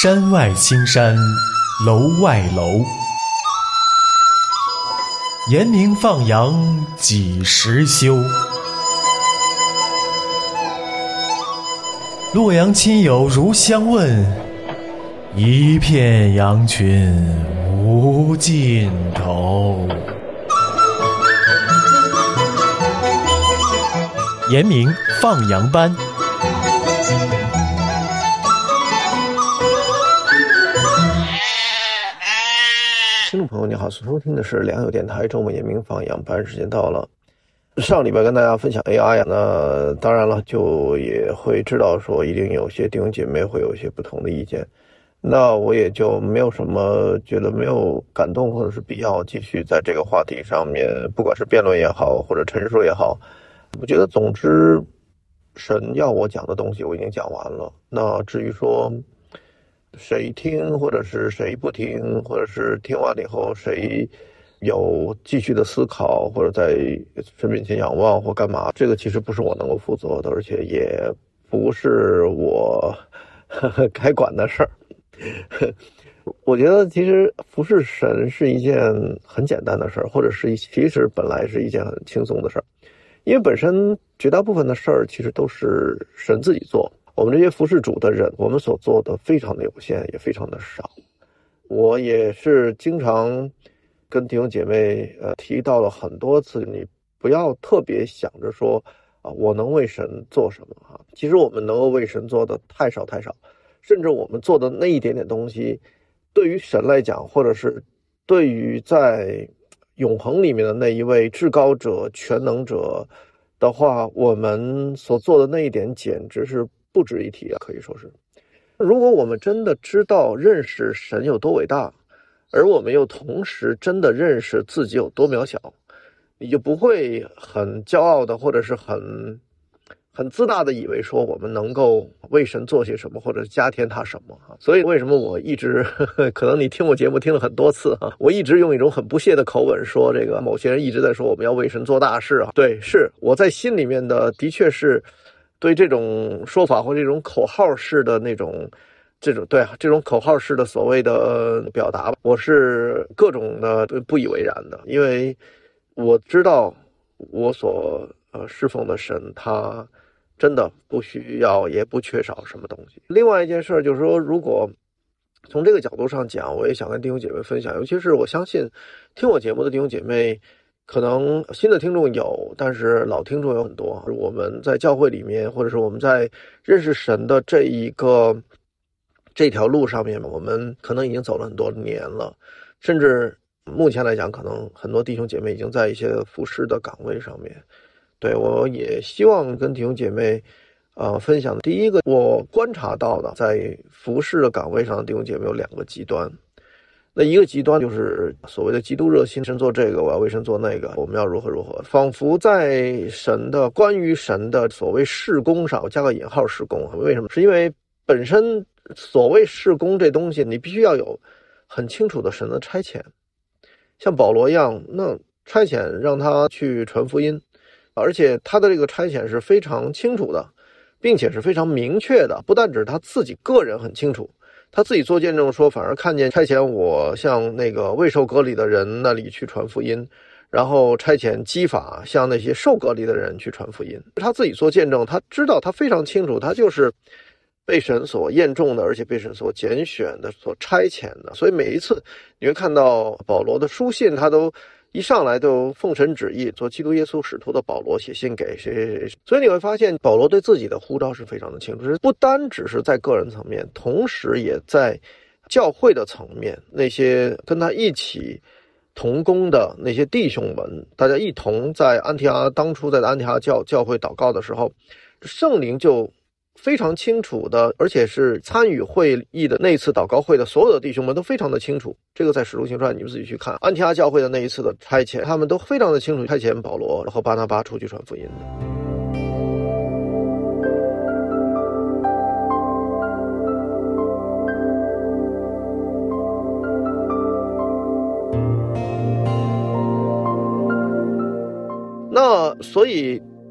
山外青山楼外楼，严明放羊几时休？洛阳亲友如相问，一片羊群无尽头。严明放羊班。 听众朋友你好，收听的是良友电台周末严明放羊班，时间到了。上礼拜跟大家分享 AI 那当然了就也会知道说一定有些弟兄姐妹会有一些不同的意见，那我也就没有什么觉得没有感动或者是必要继续在这个话题上面，不管是辩论也好或者陈述也好，我觉得总之神要我讲的东西我已经讲完了。那至于说谁听或者是谁不听，或者是听完了以后谁有继续的思考或者在神面前仰望或干嘛，这个其实不是我能够负责的，而且也不是我该管的事儿。我觉得其实服侍神是一件很简单的事儿，或者是其实本来是一件很轻松的事儿，因为本身绝大部分的事儿其实都是神自己做，我们这些服侍主的人，我们所做的非常的有限，也非常的少。我也是经常跟弟兄姐妹提到了很多次，你不要特别想着说我能为神做什么啊。其实我们能够为神做的太少太少，甚至我们做的那一点点东西，对于神来讲，或者是对于在永恒里面的那一位至高者全能者的话，我们所做的那一点简直是不值一提啊，可以说是。如果我们真的知道认识神有多伟大，而我们又同时真的认识自己有多渺小，你就不会很骄傲的或者是很自大的以为说我们能够为神做些什么，或者加添他什么。所以为什么我一直可能你听我节目听了很多次我一直用一种很不屑的口吻说，这个某些人一直在说我们要为神做大事对，是我在心里面的确是对这种说法或这种口号式的那种这种口号式的所谓的表达，我是各种的不以为然的。因为我知道我所侍奉的神他真的不需要也不缺少什么东西。另外一件事就是说，如果从这个角度上讲，我也想跟弟兄姐妹分享，尤其是我相信听我节目的弟兄姐妹可能新的听众有，但是老听众有很多。我们在教会里面，或者是我们在认识神的这条路上面，我们可能已经走了很多年了，甚至目前来讲，可能很多弟兄姐妹已经在一些服侍的岗位上面。对，我也希望跟弟兄姐妹分享。第一个我观察到的在服侍的岗位上的弟兄姐妹有两个极端。那一个极端就是所谓的基督热心，神做这个我要为神做那个，我们要如何如何，仿佛在神的关于神的所谓事工上，我加个引号事工，为什么？是因为本身所谓事工这东西你必须要有很清楚的神的差遣，像保罗一样，那差遣让他去传福音，而且他的这个差遣是非常清楚的，并且是非常明确的，不但只是他自己个人很清楚，他自己做见证说反而看见差遣我向那个未受割礼的人那里去传福音，然后差遣基法向那些受割礼的人去传福音。他自己做见证，他知道，他非常清楚，他就是被神所验中的，而且被神所拣选的，所差遣的。所以每一次你会看到保罗的书信，他都一上来都奉神旨意做基督耶稣使徒的保罗写信给谁。所以你会发现保罗对自己的呼召是非常的清楚，不单只是在个人层面，同时也在教会的层面，那些跟他一起同工的那些弟兄们，大家一同在安提阿，当初在安提阿教会祷告的时候，圣灵就非常清楚的，而且是参与会议的那次祷告会的所有的弟兄们都非常的清楚，这个在使徒行传你们自己去看，安提阿教会的那一次的差遣，他们都非常的清楚差遣保罗和巴拿巴出去传福音的。那所以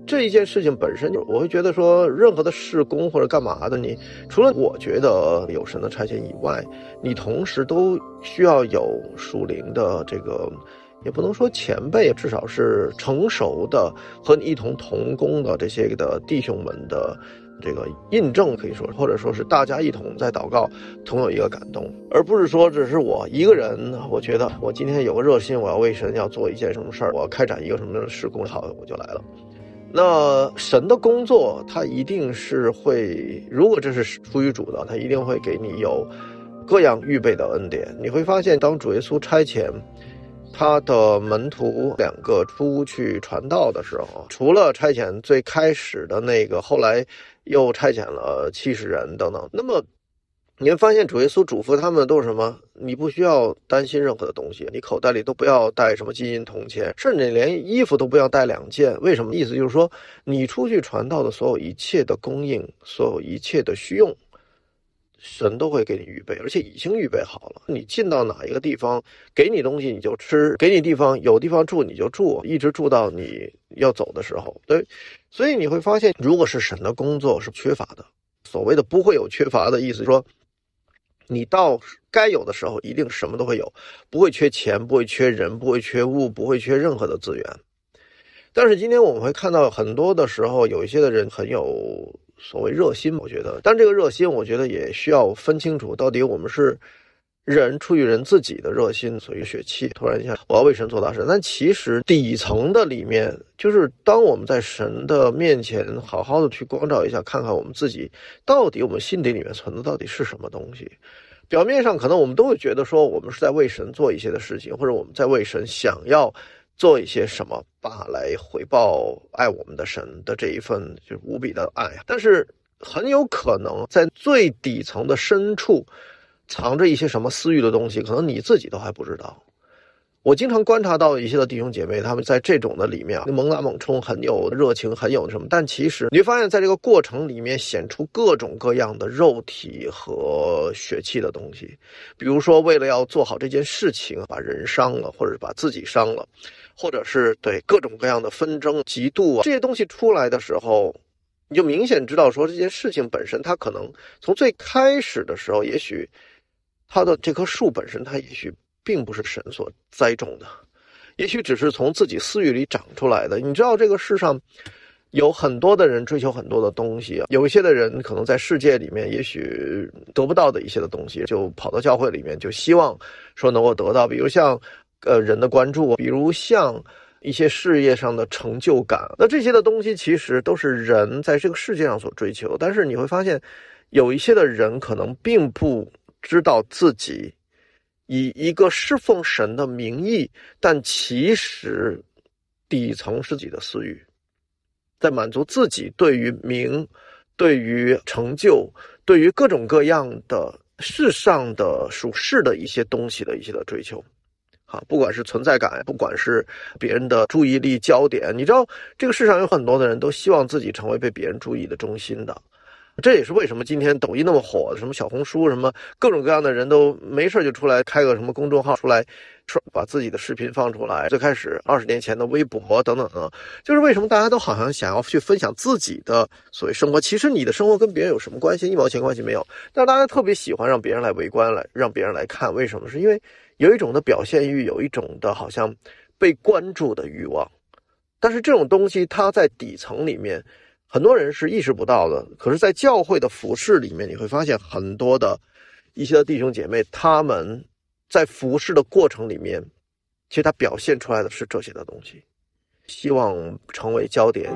这一件事情本身，我会觉得说，任何的事工或者干嘛的，你除了我觉得有神的差遣以外，你同时都需要有属灵的这个，也不能说前辈，至少是成熟的和你一同同工的这些的弟兄们的这个印证，可以说，或者说是大家一同在祷告，同有一个感动，而不是说只是我一个人，我觉得我今天有个热心，我要为神要做一件什么事儿，我要开展一个什么的事工，好，我就来了。那神的工作，他一定是会，如果这是出于主的，他一定会给你有各样预备的恩典。你会发现，当主耶稣差遣他的门徒2个出去传道的时候，除了差遣最开始的那个，后来又差遣了70人等等，那么你会发现主耶稣嘱咐他们都是什么？你不需要担心任何的东西，你口袋里都不要带什么金银铜钱，甚至连衣服都不要带2件。为什么？意思就是说，你出去传道的所有一切的供应，所有一切的需用，神都会给你预备，而且已经预备好了。你进到哪一个地方，给你东西你就吃，给你地方有地方住你就住，一直住到你要走的时候。对，所以你会发现，如果是神的工作是缺乏的，所谓的不会有缺乏的意思说，你到该有的时候一定什么都会有，不会缺钱，不会缺人，不会缺物，不会缺任何的资源。但是今天我们会看到很多的时候，有一些的人很有所谓热心，我觉得，但这个热心我觉得也需要分清楚，到底我们是人出于人自己的热心，所以血气突然一下我要为神做大事，但其实底层的里面，就是当我们在神的面前好好的去光照一下，看看我们自己到底我们心底里面存的到底是什么东西。表面上可能我们都会觉得说我们是在为神做一些的事情，或者我们在为神想要做一些什么吧，来回报爱我们的神的这一份就是无比的爱，但是很有可能在最底层的深处藏着一些什么私欲的东西，可能你自己都还不知道。我经常观察到一些的弟兄姐妹，他们在这种的里面猛打猛冲，很有热情，很有什么，但其实你会发现在这个过程里面显出各种各样的肉体和血气的东西。比如说为了要做好这件事情，把人伤了，或者把自己伤了，或者是对各种各样的纷争、嫉妒啊，这些东西出来的时候，你就明显知道说这件事情本身它可能从最开始的时候，也许它的这棵树本身它也许并不是神所栽种的，也许只是从自己私欲里长出来的。你知道这个世上有很多的人追求很多的东西，有一些的人可能在世界里面也许得不到的一些的东西，就跑到教会里面就希望说能够得到，比如像人的关注，比如像一些事业上的成就感，那这些的东西其实都是人在这个世界上所追求。但是你会发现有一些的人可能并不知道自己以一个侍奉神的名义，但其实底层是自己的私欲，在满足自己对于名、对于成就、对于各种各样的世上的属世的一些东西的一些的追求。不管是存在感，不管是别人的注意力焦点，你知道这个世上有很多的人都希望自己成为被别人注意的中心的。这也是为什么今天抖音那么火，什么小红书，什么各种各样的人都没事就出来开个什么公众号出来，把自己的视频放出来。最开始20年前的微博等等等，就是为什么大家都好像想要去分享自己的所谓生活，其实你的生活跟别人有什么关系？1毛钱关系没有。但是大家特别喜欢让别人来围观，让别人来看，为什么？是因为有一种的表现欲，有一种的好像被关注的欲望。但是这种东西它在底层里面很多人是意识不到的，可是在教会的服事里面，你会发现很多的一些的弟兄姐妹，他们在服事的过程里面，其实他表现出来的是这些的东西，希望成为焦点。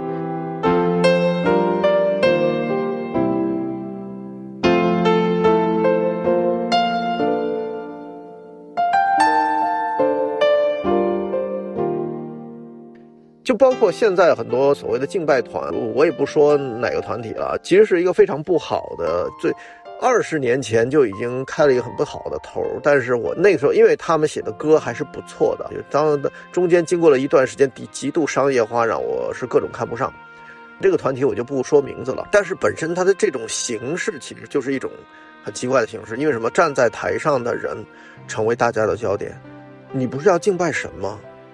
就包括现在很多所谓的敬拜团，我也不说哪个团体了，其实是一个非常不好的20年前就已经开了一个很不好的头。但是我那个时候因为他们写的歌还是不错的，当中间经过了一段时间极度商业化，让我是各种看不上。这个团体我就不说名字了，但是本身它的这种形式其实就是一种很奇怪的形式。因为什么？站在台上的人成为大家的焦点，你不是要敬拜神吗？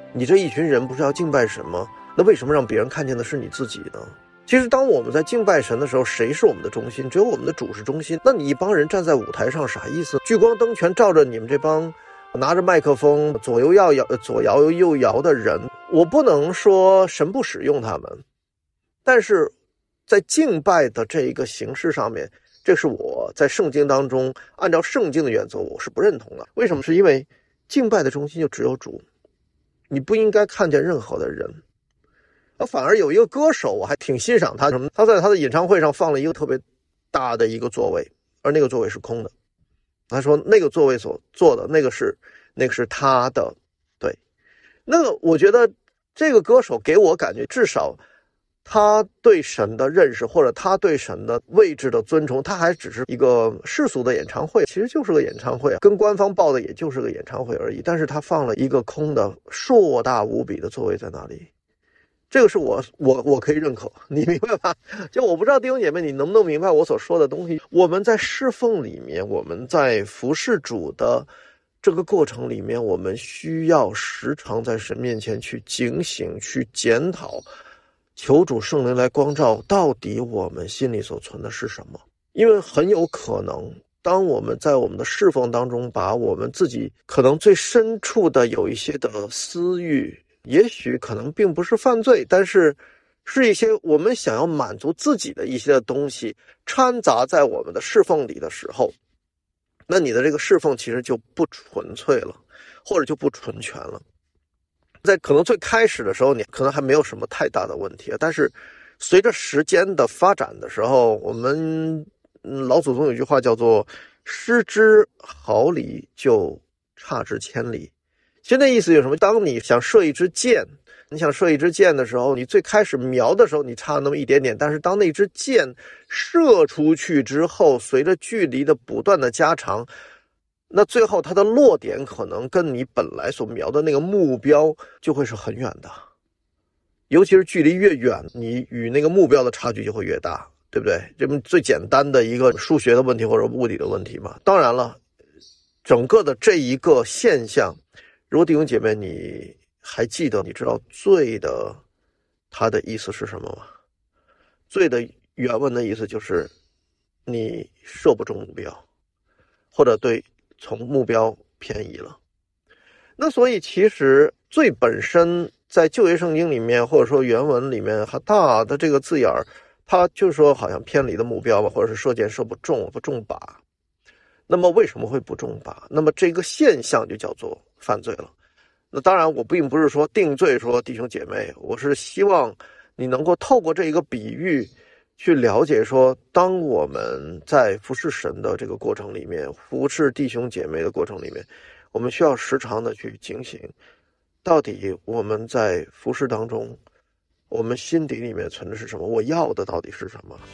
你这一群人不是要敬拜神吗？那为什么让别人看见的是你自己呢？其实当我们在敬拜神的时候，谁是我们的中心？只有我们的主是中心。那你一帮人站在舞台上啥意思？聚光灯全照着你们这帮拿着麦克风左摇右摇的人，我不能说神不使用他们，但是在敬拜的这一个形式上面，这是我在圣经当中按照圣经的原则我是不认同的。为什么？是因为敬拜的中心就只有主，你不应该看见任何的人。反而有一个歌手我还挺欣赏他，他在他的演唱会上放了一个特别大的一个座位，而那个座位是空的。他说那个座位所坐的那个是他的。对，那个我觉得这个歌手给我感觉，至少他对神的认识或者他对神的位置的尊崇，他还只是一个世俗的演唱会，其实就是个演唱会，跟官方报的也就是个演唱会而已，但是他放了一个空的硕大无比的座位在那里。这个是我可以认可，你明白吧？就我不知道弟兄姐妹你能不能明白我所说的东西。我们在侍奉里面，我们在服侍主的这个过程里面，我们需要时常在神面前去警醒，去检讨，求主圣灵来光照，到底我们心里所存的是什么。因为很有可能当我们在我们的侍奉当中，把我们自己可能最深处的有一些的私欲，也许可能并不是犯罪，但是是一些我们想要满足自己的一些的东西掺杂在我们的侍奉里的时候，那你的这个侍奉其实就不纯粹了，或者就不纯全了。在可能最开始的时候你可能还没有什么太大的问题，但是随着时间的发展的时候，我们老祖宗有句话叫做失之毫厘就差之千里。其实那意思有什么？当你想射一支箭的时候，你最开始瞄的时候你差那么一点点，但是当那支箭射出去之后，随着距离的不断的加长，那最后它的落点可能跟你本来所瞄的那个目标就会是很远的，尤其是距离越远，你与那个目标的差距就会越大，对不对？这么最简单的一个数学的问题或者物理的问题嘛。当然了，整个的这一个现象，如果弟兄姐妹你还记得，你知道罪的它的意思是什么吗？罪的原文的意思就是你射不中目标，或者从目标偏移了。那所以其实罪本身在旧约圣经里面，或者说原文里面，它大的这个字眼儿，它就说好像偏离的目标吧，或者是射箭射不中靶。那么为什么会不中靶？那么这个现象就叫做犯罪了。那当然我并不是说定罪说弟兄姐妹，我是希望你能够透过这一个比喻去了解说，当我们在服侍神的这个过程里面，服侍弟兄姐妹的过程里面，我们需要时常的去警醒，到底我们在服侍当中，我们心底里面存的是什么，我要的到底是什么。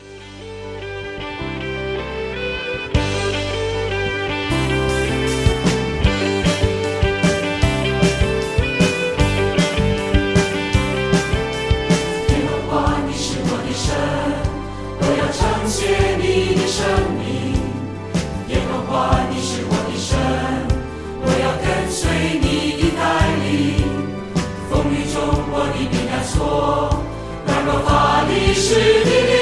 谢你的生命，耶和华你是我的神，我要跟随你的带领，风雨中我的避难所，软弱乏力是你的